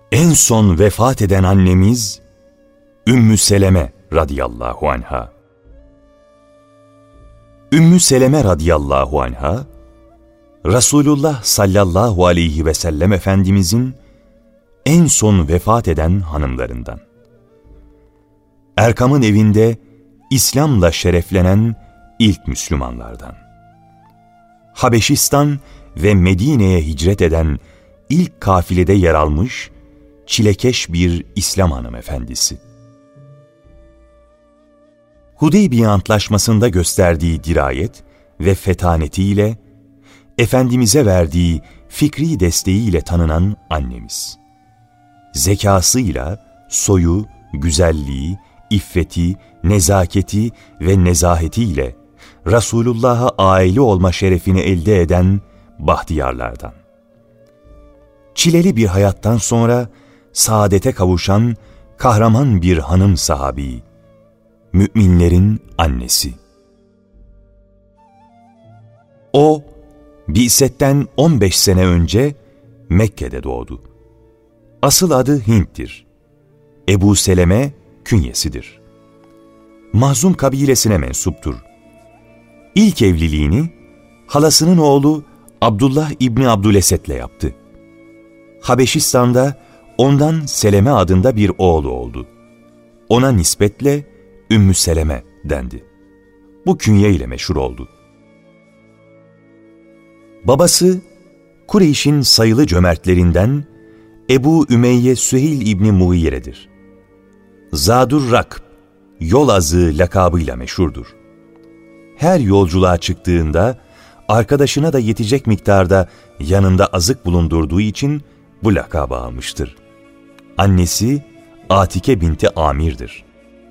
En son vefat eden annemiz Ümmü Seleme radıyallahu anha. Ümmü Seleme radıyallahu anha, Resulullah sallallahu aleyhi ve sellem Efendimizin en son vefat eden hanımlarından. Erkam'ın evinde İslam'la şereflenen ilk Müslümanlardan. Habeşistan ve Medine'ye hicret eden ilk kafilede yer almış çilekeş bir İslam hanımefendisi. Hudeybiye Antlaşması'nda gösterdiği dirayet ve fetanetiyle, Efendimiz'e verdiği fikri desteğiyle tanınan annemiz. Zekasıyla, soyu, güzelliği, iffeti, nezaketi ve nezahetiyle Resulullah'a aile olma şerefini elde eden bahtiyarlardan. Çileli bir hayattan sonra saadete kavuşan kahraman bir hanım sahabi, müminlerin annesi. O, Bi'setten 15 sene önce Mekke'de doğdu. Asıl adı Hint'tir. Ebu Seleme künyesidir. Mahzum kabilesine mensuptur. İlk evliliğini halasının oğlu Abdullah İbni Abdülesed'le yaptı. Habeşistan'da ondan Seleme adında bir oğlu oldu. Ona nispetle Ümmü Seleme dendi. Bu künye ile meşhur oldu. Babası Kureyş'in sayılı cömertlerinden Ebu Ümeyye Süheyl İbni Muğire'dir. Zadur Rakb, yol azığı lakabıyla meşhurdur. Her yolculuğa çıktığında arkadaşına da yetecek miktarda yanında azık bulundurduğu için bu lakabı almıştır. Annesi Atike binti Amir'dir.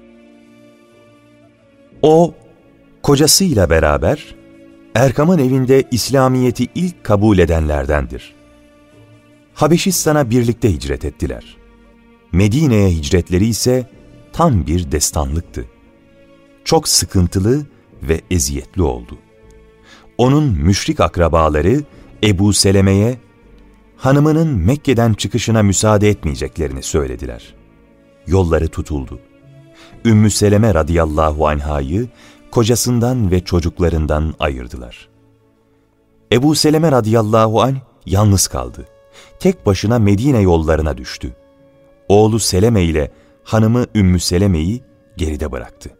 O, kocasıyla beraber Erkam'ın evinde İslamiyet'i ilk kabul edenlerdendir. Habeşistan'a birlikte hicret ettiler. Medine'ye hicretleri ise tam bir destanlıktı. Çok sıkıntılı ve eziyetli oldu. Onun müşrik akrabaları Ebu Seleme'ye hanımının Mekke'den çıkışına müsaade etmeyeceklerini söylediler. Yolları tutuldu. Ümmü Seleme radıyallahu anhayı kocasından ve çocuklarından ayırdılar. Ebu Seleme radıyallahu anh yalnız kaldı. Tek başına Medine yollarına düştü. Oğlu Seleme ile hanımı Ümmü Seleme'yi geride bıraktı.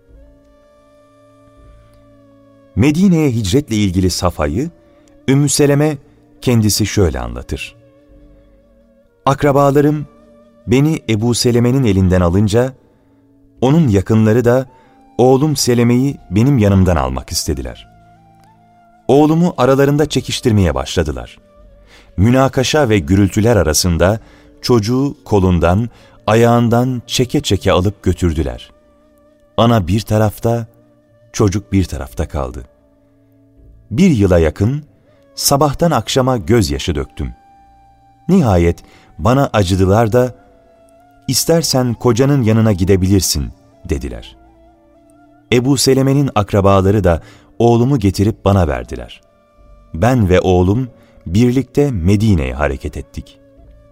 Medine'ye hicretle ilgili safhayı Ümmü Seleme kendisi şöyle anlatır. Akrabalarım beni Ebu Seleme'nin elinden alınca, onun yakınları da oğlum Seleme'yi benim yanımdan almak istediler. Oğlumu aralarında çekiştirmeye başladılar. Münakaşa ve gürültüler arasında çocuğu kolundan, ayağından çeke çeke alıp götürdüler. Ana bir tarafta, çocuk bir tarafta kaldı. 1 yıla yakın sabahtan akşama gözyaşı döktüm. Nihayet bana acıdılar da, "İstersen kocanın yanına gidebilirsin," dediler. Ebu Seleme'nin akrabaları da oğlumu getirip bana verdiler. Ben ve oğlum birlikte Medine'ye hareket ettik.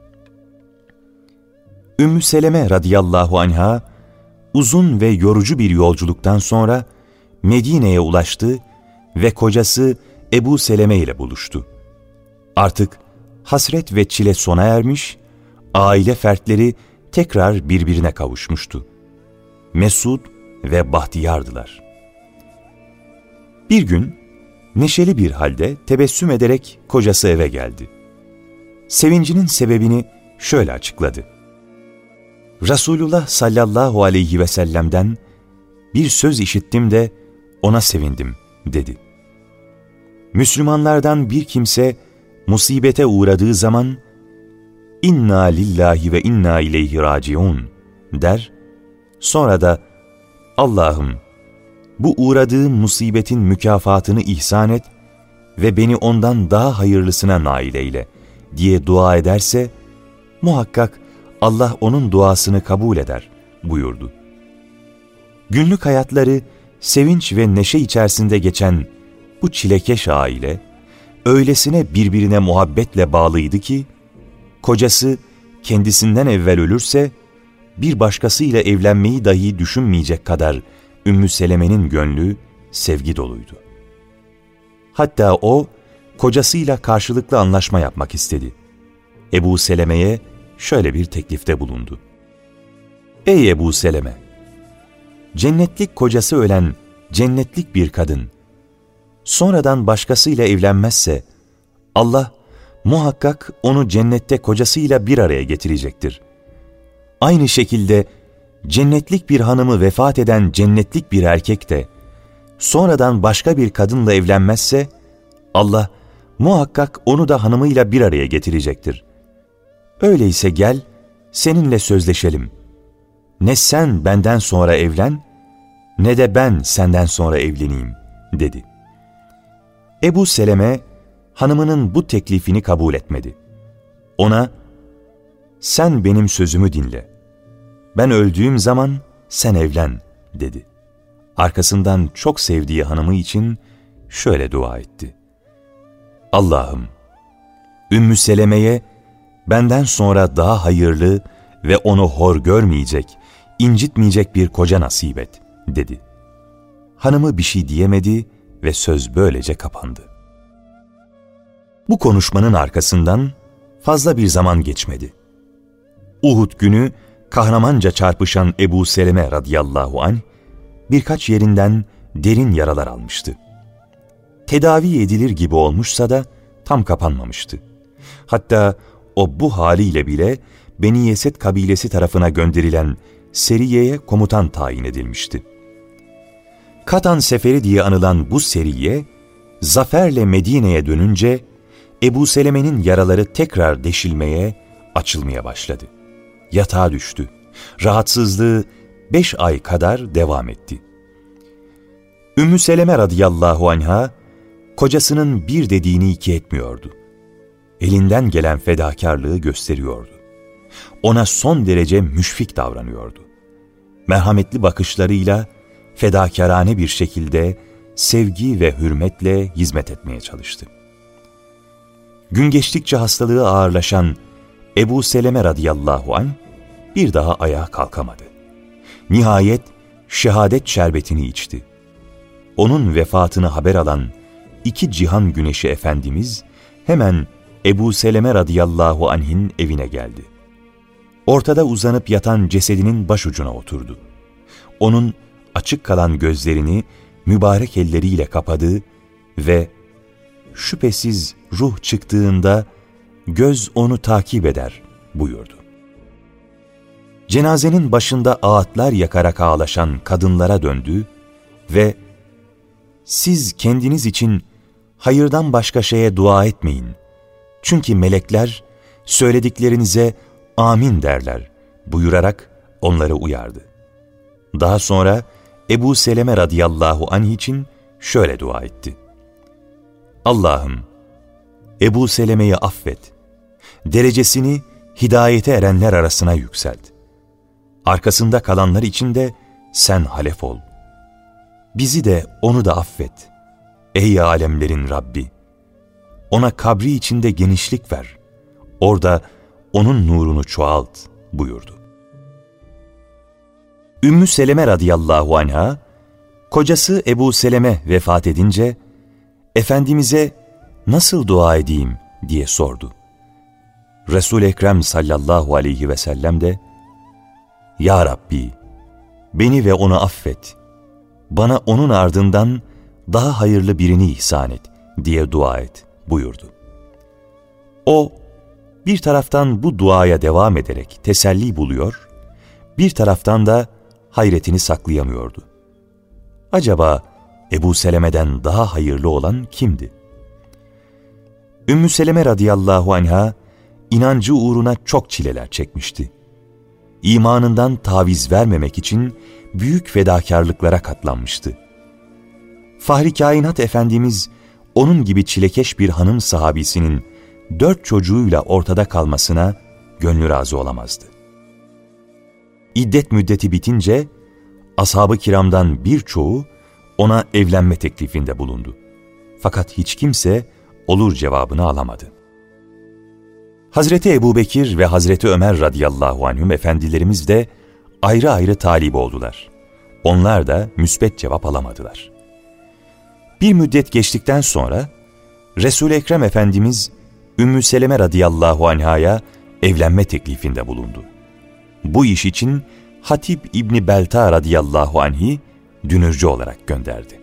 Ümmü Seleme radıyallahu anha uzun ve yorucu bir yolculuktan sonra Medine'ye ulaştı ve kocası Ebu Seleme ile buluştu. Artık hasret ve çile sona ermiş, aile fertleri tekrar birbirine kavuşmuştu. Mesut ve bahtiyardılar. Bir gün neşeli bir halde tebessüm ederek kocası eve geldi. Sevincinin sebebini şöyle açıkladı. Resulullah sallallahu aleyhi ve sellem'den bir söz işittim de ona sevindim, dedi. Müslümanlardan bir kimse musibete uğradığı zaman "İnna lillahi ve inna ileyhi raciun" der, sonra da "Allah'ım, bu uğradığım musibetin mükafatını ihsan et ve beni ondan daha hayırlısına nail eyle" diye dua ederse, muhakkak Allah onun duasını kabul eder buyurdu. Günlük hayatları sevinç ve neşe içerisinde geçen bu çilekeş aile, öylesine birbirine muhabbetle bağlıydı ki, kocası kendisinden evvel ölürse, bir başkasıyla evlenmeyi dahi düşünmeyecek kadar Ümmü Seleme'nin gönlü sevgi doluydu. Hatta o, kocasıyla karşılıklı anlaşma yapmak istedi. Ebu Seleme'ye şöyle bir teklifte bulundu. Ey Ebu Seleme! Cennetlik kocası ölen cennetlik bir kadın, sonradan başkasıyla evlenmezse, Allah muhakkak onu cennette kocasıyla bir araya getirecektir. Aynı şekilde cennetlik bir hanımı vefat eden cennetlik bir erkek de, sonradan başka bir kadınla evlenmezse, Allah muhakkak onu da hanımıyla bir araya getirecektir. Öyleyse gel, seninle sözleşelim. Ne sen benden sonra evlen, ne de ben senden sonra evleneyim, dedi. Ebu Seleme, hanımının bu teklifini kabul etmedi. Ona, sen benim sözümü dinle. Ben öldüğüm zaman sen evlen, dedi. Arkasından çok sevdiği hanımı için şöyle dua etti. Allah'ım, Ümmü Seleme'ye benden sonra daha hayırlı ve onu hor görmeyecek, incitmeyecek bir koca nasip et, dedi. Hanımı bir şey diyemedi ve söz böylece kapandı. Bu konuşmanın arkasından fazla bir zaman geçmedi. Uhud günü kahramanca çarpışan Ebu Seleme radıyallahu anh, birkaç yerinden derin yaralar almıştı. Tedavi edilir gibi olmuşsa da tam kapanmamıştı. Hatta o bu haliyle bile Beni Yesed kabilesi tarafına gönderilen seriyeye komutan tayin edilmişti. Katan Seferi diye anılan bu seriye, zaferle Medine'ye dönünce Ebu Seleme'nin yaraları tekrar deşilmeye, açılmaya başladı. Yatağa düştü. Rahatsızlığı 5 ay kadar devam etti. Ümmü Seleme radıyallahu anha, kocasının bir dediğini iki etmiyordu. Elinden gelen fedakarlığı gösteriyordu. Ona son derece müşfik davranıyordu. Merhametli bakışlarıyla fedakarane bir şekilde sevgi ve hürmetle hizmet etmeye çalıştı. Gün geçtikçe hastalığı ağırlaşan Ebu Seleme radıyallahu anh bir daha ayağa kalkamadı. Nihayet şehadet şerbetini içti. Onun vefatını haber alan iki cihan güneşi Efendimiz hemen Ebu Seleme radıyallahu anh'in evine geldi. Ortada uzanıp yatan cesedinin başucuna oturdu. Onun açık kalan gözlerini mübarek elleriyle kapadı ve şüphesiz ruh çıktığında göz onu takip eder buyurdu. Cenazenin başında ağıtlar yakarak ağlaşan kadınlara döndü ve siz kendiniz için hayırdan başka şeye dua etmeyin. Çünkü melekler söylediklerinize amin derler buyurarak onları uyardı. Daha sonra Ebu Seleme radıyallahu anh için şöyle dua etti. Allah'ım, Ebu Seleme'yi affet, derecesini hidayete erenler arasına yükselt. Arkasında kalanlar için de sen halef ol. Bizi de onu da affet. Ey alemlerin Rabbi! Ona kabri içinde genişlik ver. Orada onun nurunu çoğalt buyurdu. Ümmü Seleme radıyallahu anha, kocası Ebu Seleme vefat edince, Efendimiz'e nasıl dua edeyim diye sordu. Resul-i Ekrem sallallahu aleyhi ve sellem de, Ya Rabbi, beni ve onu affet, bana onun ardından daha hayırlı birini ihsan et diye dua et buyurdu. O, bir taraftan bu duaya devam ederek teselli buluyor, bir taraftan da hayretini saklayamıyordu. Acaba Ebu Seleme'den daha hayırlı olan kimdi? Ümmü Seleme radıyallahu anha, inancı uğruna çok çileler çekmişti. İmanından taviz vermemek için büyük fedakarlıklara katlanmıştı. Fahri Kainat Efendimiz, onun gibi çilekeş bir hanım sahabisinin 4 çocuğuyla ortada kalmasına gönlü razı olamazdı. İddet müddeti bitince, ashab-ı kiramdan birçoğu ona evlenme teklifinde bulundu. Fakat hiç kimse olur cevabını alamadı. Hazreti Ebubekir ve Hazreti Ömer radıyallahu anhüm efendilerimiz de ayrı ayrı talip oldular. Onlar da müsbet cevap alamadılar. Bir müddet geçtikten sonra Resul-i Ekrem Efendimiz Ümmü Seleme radıyallahu anhaya evlenme teklifinde bulundu. Bu iş için Hatib İbni Belta radıyallahu anh'i dünürcü olarak gönderdi.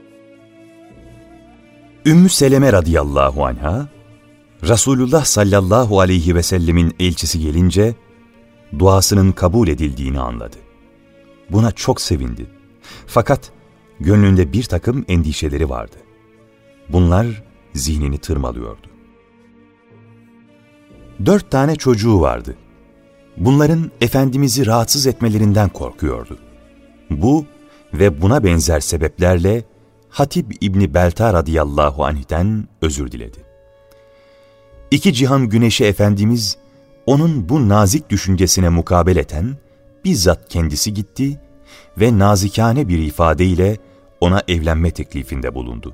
Ümmü Seleme radıyallahu anha, Resulullah sallallahu aleyhi ve sellemin elçisi gelince duasının kabul edildiğini anladı. Buna çok sevindi. Fakat gönlünde bir takım endişeleri vardı. Bunlar zihnini tırmalıyordu. 4 tane çocuğu vardı. Bunların Efendimiz'i rahatsız etmelerinden korkuyordu. Bu ve buna benzer sebeplerle Hatib İbni Belta radıyallahu anh'ten özür diledi. 2 cihan güneşi Efendimiz, onun bu nazik düşüncesine mukabeleten bizzat kendisi gitti ve nazikane bir ifadeyle ona evlenme teklifinde bulundu.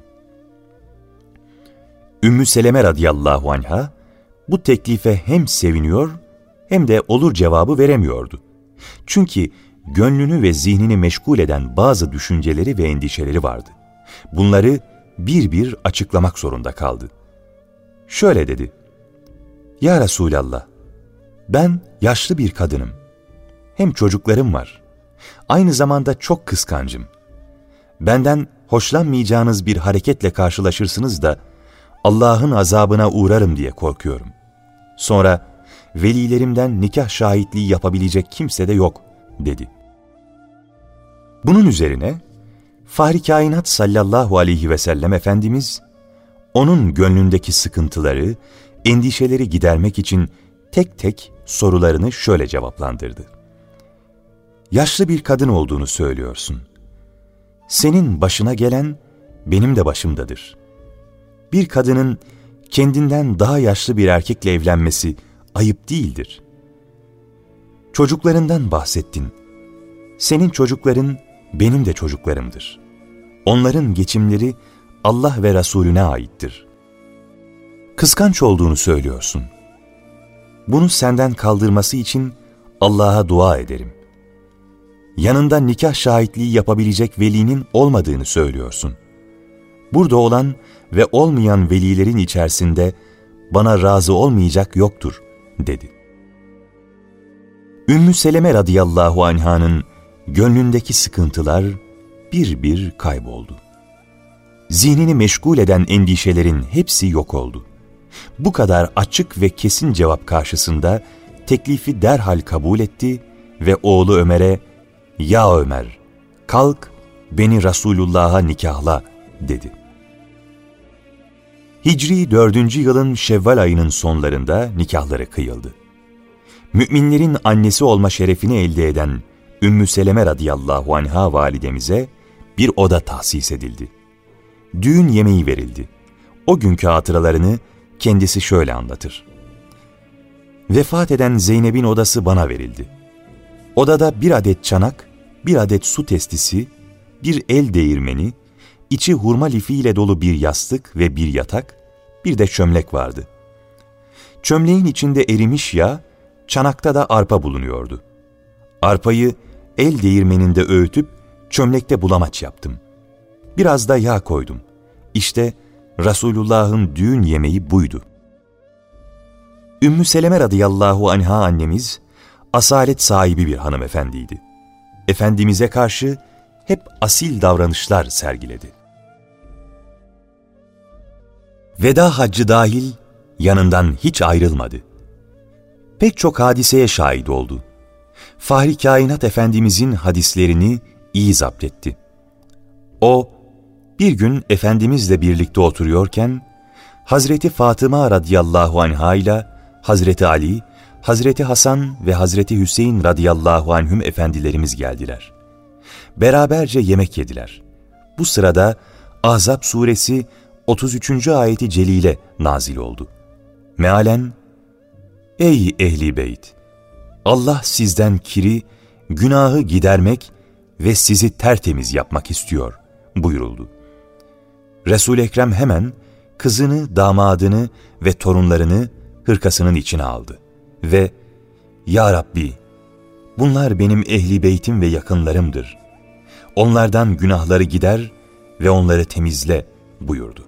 Ümmü Seleme radıyallahu anha bu teklife hem seviniyor hem de olur cevabı veremiyordu. Çünkü gönlünü ve zihnini meşgul eden bazı düşünceleri ve endişeleri vardı. Bunları bir bir açıklamak zorunda kaldı. Şöyle dedi: "Ya Resulallah, ben yaşlı bir kadınım. Hem çocuklarım var. Aynı zamanda çok kıskancım. Benden hoşlanmayacağınız bir hareketle karşılaşırsınız da Allah'ın azabına uğrarım diye korkuyorum. Sonra velilerimden nikah şahitliği yapabilecek kimse de yok," dedi. Bunun üzerine Fahri Kainat sallallahu aleyhi ve sellem Efendimiz, onun gönlündeki sıkıntıları, endişeleri gidermek için tek tek sorularını şöyle cevaplandırdı. "Yaşlı bir kadın olduğunu söylüyorsun. Senin başına gelen benim de başımdadır. Bir kadının kendinden daha yaşlı bir erkekle evlenmesi ayıp değildir. Çocuklarından bahsettin. Senin çocukların benim de çocuklarımdır. Onların geçimleri Allah ve Resulüne aittir. Kıskanç olduğunu söylüyorsun. Bunu senden kaldırması için Allah'a dua ederim. Yanında nikah şahitliği yapabilecek velinin olmadığını söylüyorsun. Burada olan ve olmayan velilerin içerisinde bana razı olmayacak yoktur," dedi. Ümmü Seleme radıyallahu anh'ın gönlündeki sıkıntılar bir bir kayboldu. Zihnini meşgul eden endişelerin hepsi yok oldu. Bu kadar açık ve kesin cevap karşısında teklifi derhal kabul etti ve oğlu Ömer'e "Ya Ömer, kalk beni Resulullah'a nikahla," dedi. Hicri 4. yılın Şevval ayının sonlarında nikahları kıyıldı. Müminlerin annesi olma şerefini elde eden Ümmü Seleme radıyallahu anha validemize bir oda tahsis edildi. Düğün yemeği verildi. O günkü hatıralarını kendisi şöyle anlatır. "Vefat eden Zeynep'in odası bana verildi. Odada 1 adet çanak, 1 adet su testisi, bir el değirmeni, içi hurma lifiyle dolu bir yastık ve bir yatak, bir de çömlek vardı. Çömleğin içinde erimiş yağ, çanakta da arpa bulunuyordu. Arpayı el değirmeninde öğütüp çömlekte bulamaç yaptım. Biraz da yağ koydum. İşte Resulullah'ın düğün yemeği buydu." Ümmü Seleme radıyallahu anha annemiz, asalet sahibi bir hanımefendiydi. Efendimiz'e karşı hep asil davranışlar sergiledi. Veda haccı dahil yanından hiç ayrılmadı. Pek çok hadiseye şahit oldu. Fahri Kainat Efendimizin hadislerini iyi zapt etti. O, bir gün Efendimizle birlikte oturuyorken, Hazreti Fatıma radıyallahu anha ile Hazreti Ali, Hazreti Hasan ve Hazreti Hüseyin radıyallahu anhüm efendilerimiz geldiler. Beraberce yemek yediler. Bu sırada Ahzab suresi 33. ayeti celile nazil oldu. Mealen, "Ey ehli beyt! Allah sizden kiri, günahı gidermek ve sizi tertemiz yapmak istiyor," buyuruldu. Resul-i Ekrem hemen kızını, damadını ve torunlarını hırkasının içine aldı ve ''Ya Rabbi, bunlar benim ehli beytim ve yakınlarımdır. Onlardan günahları gider ve onları temizle.'' buyurdu.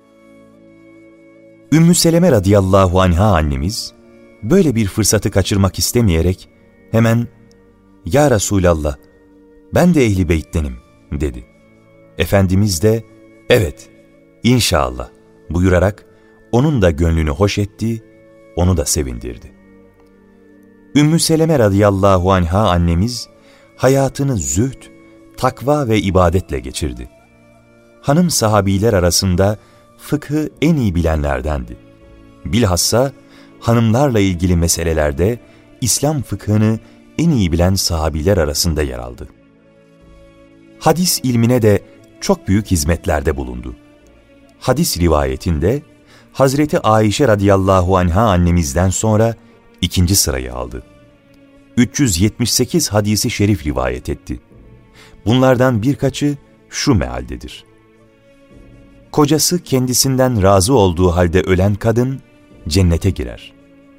Ümmü Seleme radıyallahu anha annemiz, böyle bir fırsatı kaçırmak istemeyerek hemen ''Ya Resulallah, ben de ehli beyttenim.'' dedi. Efendimiz de ''Evet, inşallah.'' buyurarak onun da gönlünü hoş etti, onu da sevindirdi. Ümmü Seleme radıyallahu anha annemiz hayatını zühd, takva ve ibadetle geçirdi. Hanım sahabiler arasında fıkhı en iyi bilenlerdendi. Bilhassa hanımlarla ilgili meselelerde İslam fıkhını en iyi bilen sahabiler arasında yer aldı. Hadis ilmine de çok büyük hizmetlerde bulundu. Hadis rivayetinde Hazreti Ayşe radıyallahu anha annemizden sonra ikinci sırayı aldı. 378 hadisi şerif rivayet etti. Bunlardan birkaçı şu mealdedir: kocası kendisinden razı olduğu halde ölen kadın cennete girer.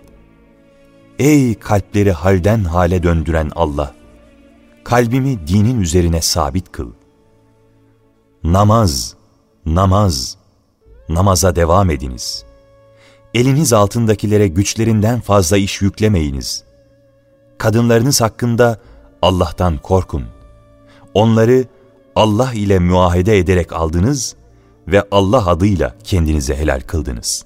Ey kalpleri halden hale döndüren Allah! Kalbimi dinin üzerine sabit kıl. Namaz, namaz, namaza devam ediniz. Eliniz altındakilere güçlerinden fazla iş yüklemeyiniz. Kadınlarınız hakkında Allah'tan korkun. Onları Allah ile muahede ederek aldınız ve Allah adıyla kendinize helal kıldınız.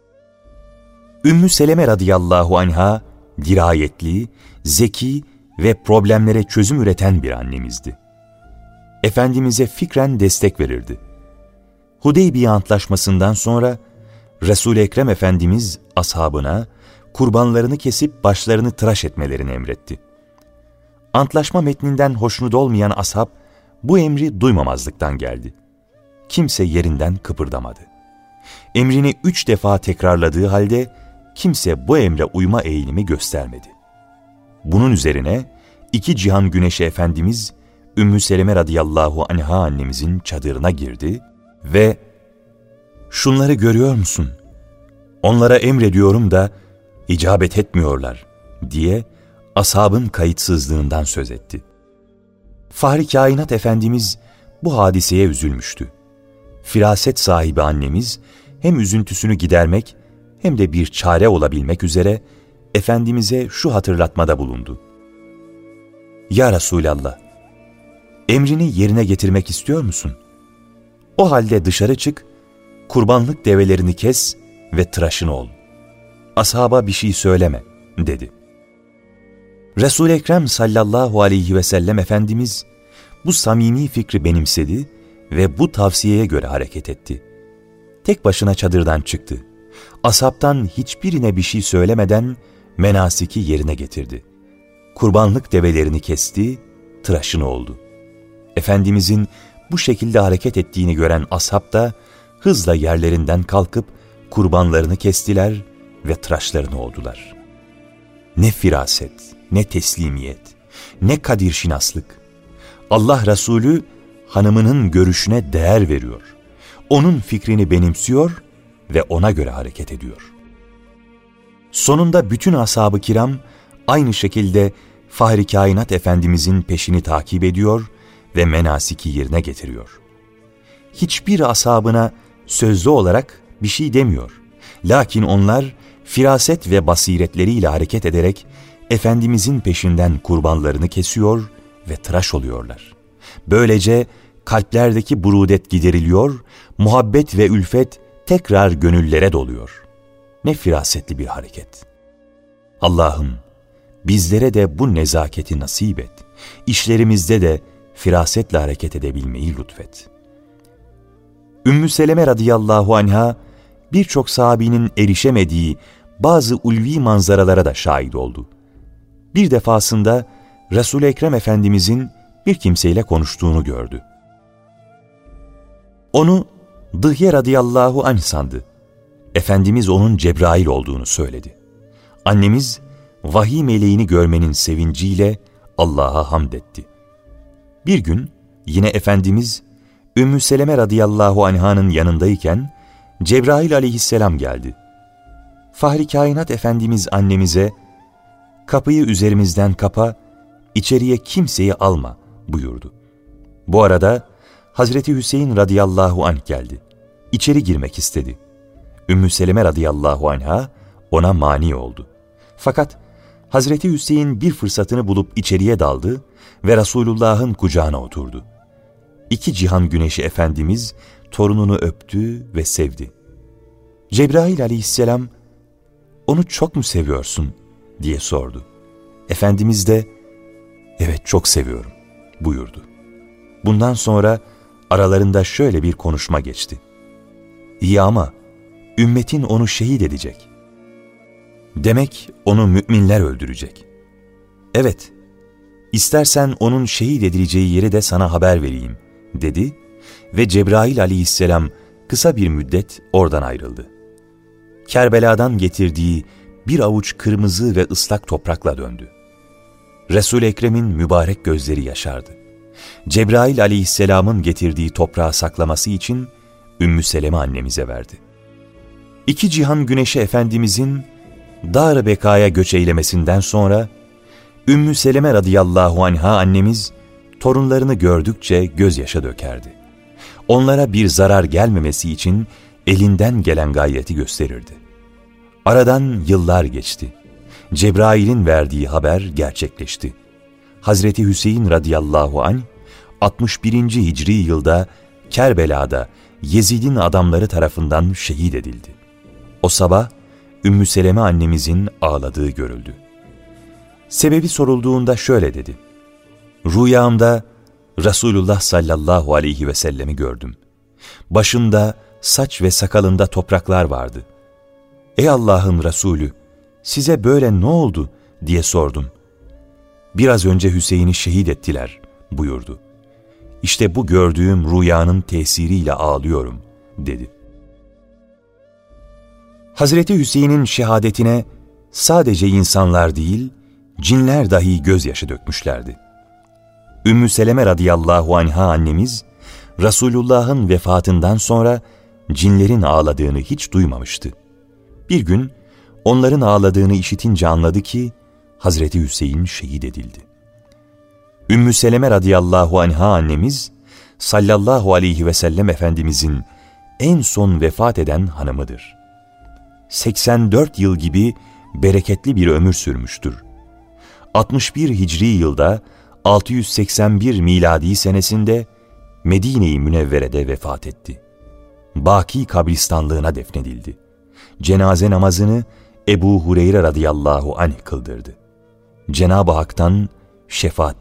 Ümmü Seleme radıyallahu anha dirayetli, zeki ve problemlere çözüm üreten bir annemizdi. Efendimiz'e fikren destek verirdi. Hudeybiye Antlaşması'ndan sonra Resul-i Ekrem Efendimiz ashabına kurbanlarını kesip başlarını tıraş etmelerini emretti. Antlaşma metninden hoşnut olmayan ashab bu emri duymamazlıktan geldi. Kimse yerinden kıpırdamadı. Emrini 3 defa tekrarladığı halde kimse bu emre uyma eğilimi göstermedi. Bunun üzerine 2 cihan güneşi Efendimiz Ümmü Seleme radıyallahu anha annemizin çadırına girdi ve "Şunları görüyor musun? Onlara emrediyorum da icabet etmiyorlar." diye ashabın kayıtsızlığından söz etti. Fahri Kainat Efendimiz bu hadiseye üzülmüştü. Firaset sahibi annemiz hem üzüntüsünü gidermek hem de bir çare olabilmek üzere Efendimiz'e şu hatırlatmada bulundu: "Ya Resulallah, emrini yerine getirmek istiyor musun? O halde dışarı çık, kurbanlık develerini kes ve tıraşın ol. Ashaba bir şey söyleme." dedi. Resul-i Ekrem sallallahu aleyhi ve sellem Efendimiz bu samimi fikri benimsedi ve bu tavsiyeye göre hareket etti. Tek başına çadırdan çıktı. Ashabtan hiçbirine bir şey söylemeden menasiki yerine getirdi. Kurbanlık develerini kesti, tıraşını oldu. Efendimizin bu şekilde hareket ettiğini gören ashab da hızla yerlerinden kalkıp kurbanlarını kestiler ve tıraşlarını oldular. Ne firaset, ne teslimiyet, ne kadirşinaslık. Allah Resulü hanımının görüşüne değer veriyor. Onun fikrini benimsiyor ve ona göre hareket ediyor. Sonunda bütün ashab-ı kiram aynı şekilde Fahri Kainat Efendimizin peşini takip ediyor ve menasiki yerine getiriyor. Hiçbir ashabına sözlü olarak bir şey demiyor. Lakin onlar firaset ve basiretleriyle hareket ederek Efendimizin peşinden kurbanlarını kesiyor ve tıraş oluyorlar. Böylece kalplerdeki burudet gideriliyor, muhabbet ve ülfet tekrar gönüllere doluyor. Ne firasetli bir hareket. Allah'ım bizlere de bu nezaketi nasip et. İşlerimizde de firasetle hareket edebilmeyi lütfet. Ümmü Seleme radıyallahu anha birçok sahabinin erişemediği bazı ulvi manzaralara da şahit oldu. Bir defasında Resul-i Ekrem Efendimizin bir kimseyle konuştuğunu gördü. Onu Dıhye radıyallahu anh sandı. Efendimiz onun Cebrail olduğunu söyledi. Annemiz vahiy meleğini görmenin sevinciyle Allah'a hamd etti. Bir gün yine Efendimiz Ümmü Seleme radıyallahu anh'ın yanındayken Cebrail aleyhisselam geldi. Fahri Kainat Efendimiz annemize, "Kapıyı üzerimizden kapa, içeriye kimseyi alma" buyurdu. Bu arada Hazreti Hüseyin radıyallahu anh geldi. İçeri girmek istedi. Ümmü Seleme radıyallahu anha ona mani oldu. Fakat Hazreti Hüseyin bir fırsatını bulup içeriye daldı ve Resulullah'ın kucağına oturdu. İki cihan güneşi Efendimiz torununu öptü ve sevdi. Cebrail aleyhisselam, "Onu çok mu seviyorsun?" diye sordu. Efendimiz de, "Evet, çok seviyorum" buyurdu. Bundan sonra aralarında şöyle bir konuşma geçti. "İyi ama ümmetin onu şehit edecek. Demek onu müminler öldürecek. Evet, istersen onun şehit edileceği yeri de sana haber vereyim" dedi ve Cebrail aleyhisselam kısa bir müddet oradan ayrıldı. Kerbela'dan getirdiği bir avuç kırmızı ve ıslak toprakla döndü. Resul-i Ekrem'in mübarek gözleri yaşardı. Cebrail aleyhisselamın getirdiği toprağı saklaması için Ümmü Seleme annemize verdi. İki cihan güneşi Efendimizin Dar-ı Beka'ya göç eylemesinden sonra Ümmü Seleme radıyallahu anha annemiz torunlarını gördükçe gözyaşı dökerdi. Onlara bir zarar gelmemesi için elinden gelen gayreti gösterirdi. Aradan yıllar geçti. Cebrail'in verdiği haber gerçekleşti. Hazreti Hüseyin radıyallahu anh 61. Hicri yılda Kerbela'da Yezid'in adamları tarafından şehit edildi. O sabah Ümmü Seleme annemizin ağladığı görüldü. Sebebi sorulduğunda şöyle dedi: "Rüyamda Resulullah sallallahu aleyhi ve sellemi gördüm. Başında, saç ve sakalında topraklar vardı. Ey Allah'ın Resulü, size böyle ne oldu diye sordum. Biraz önce Hüseyin'i şehit ettiler" buyurdu. "İşte bu gördüğüm rüyanın tesiriyle ağlıyorum" dedi. Hazreti Hüseyin'in şehadetine sadece insanlar değil, cinler dahi gözyaşı dökmüşlerdi. Ümmü Seleme radıyallahu anha annemiz, Resulullah'ın vefatından sonra cinlerin ağladığını hiç duymamıştı. Bir gün onların ağladığını işitince anladı ki Hazreti Hüseyin şehit edildi. Ümmü Seleme radıyallahu anha annemiz, sallallahu aleyhi ve sellem Efendimizin en son vefat eden hanımıdır. 84 yıl gibi bereketli bir ömür sürmüştür. 61 Hicri yılda 681 miladi senesinde Medine-i Münevvere'de vefat etti. Baki kabristanlığına defnedildi. Cenaze namazını Ebu Hureyre radıyallahu anh kıldırdı. Cenab-ı Hak'tan şefaat